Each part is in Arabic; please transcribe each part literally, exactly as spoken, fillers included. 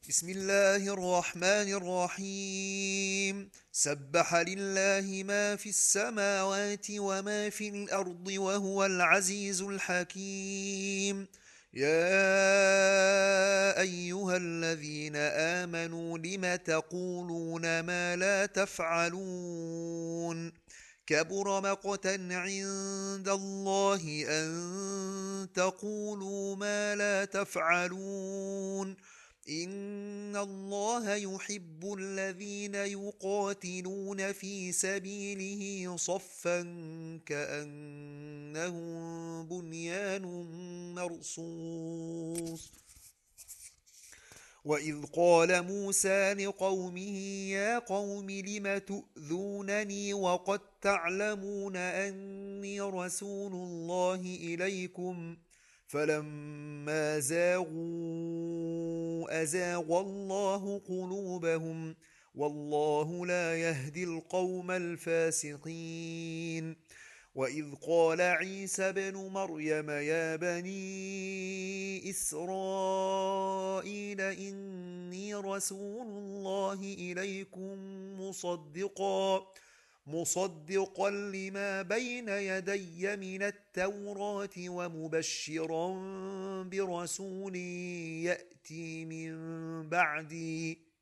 بسم الله الرحمن الرحيم سبح لله ما في السماوات وما في الأرض وهو العزيز الحكيم يا أيها الذين آمنوا لم تقولون ما لا تفعلون كبر مقتا عند الله أن تقولوا ما لا تفعلون إن الله يحب الذين يقاتلون في سبيله صفا كأنهم بنيان مرصوص وإذ قال موسى لقومه يا قوم لم تؤذونني وقد تعلمون أني رسول الله إليكم فلما زاغوا أزاغ الله قلوبهم والله لا يهدي القوم الفاسقين وإذ قال عيسى بن مريم يا بني إسرائيل إني رسول الله إليكم مصدقا مصدقا لما بين يدي من التوراة ومبشرا برسول يأتي من بعدي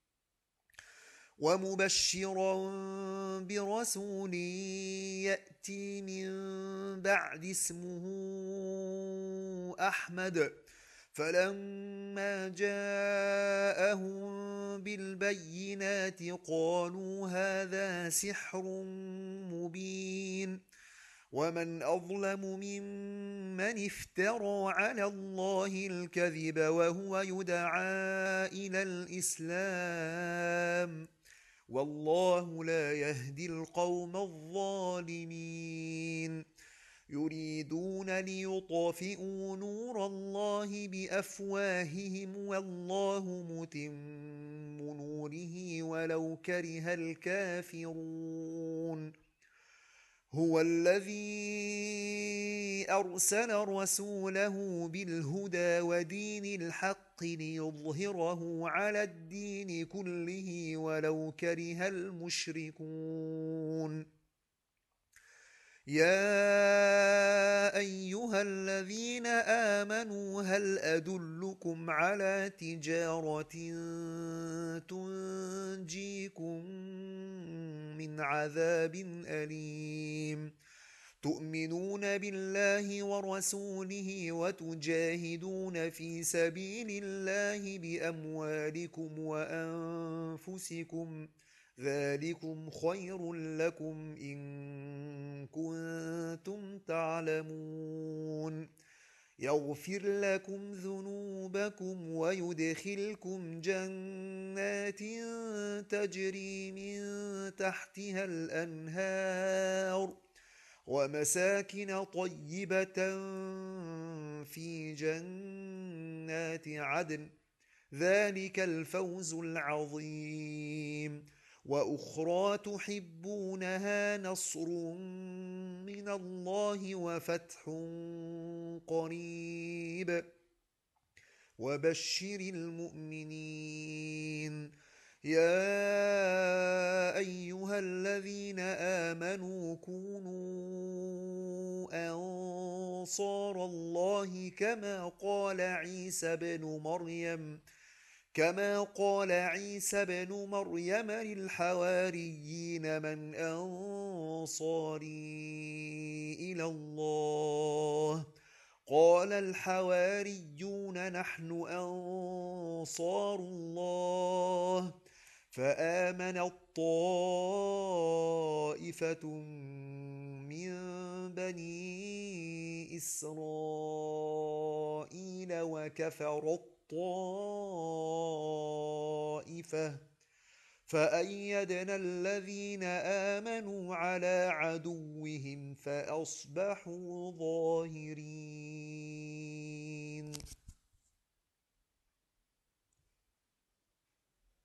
ومبشرا برسول يأتي من بعد اسمه أحمد فلما جاءهم بالبينات قالوا هذا سحر مبين ومن أظلم ممن افترى على الله الكذب وهو يدعى إلى الإسلام والله لا يهدي القوم الظالمين يريدون ليطفئوا نور الله بأفواههم والله متم نوره ولو كره الكافرون هو الذي أرسل رسوله بالهدى ودين الحق ليظهره على الدين كله ولو كره المشركون يا أيها الذين آمنوا هل أدلكم على تجارة تنجيكم من عذاب أليم تؤمنون بالله ورسوله وتجاهدون في سبيل الله بأموالكم وأنفسكم ذلكم خير لكم إن كنتم تعلمون يغفر لكم ذنوبكم ويدخلكم جنات تجري من تحتها الأنهار ومساكن طيبة في جنات عدن ذلك الفوز العظيم وأخرى تحبونها نصر من الله وفتح قريب وبشر المؤمنين يا أيها الذين آمنوا كونوا أنصار الله كما قال عيسى بن مريم كما قال عيسى بن مريم للحواريين من أنصاري إلى الله قال الحواريون نحن أنصار الله فآمنت طائفة من بني إسرائيل وكفرت طائفة فأيدنا الذين آمنوا على عدوهم فأصبحوا ظاهرين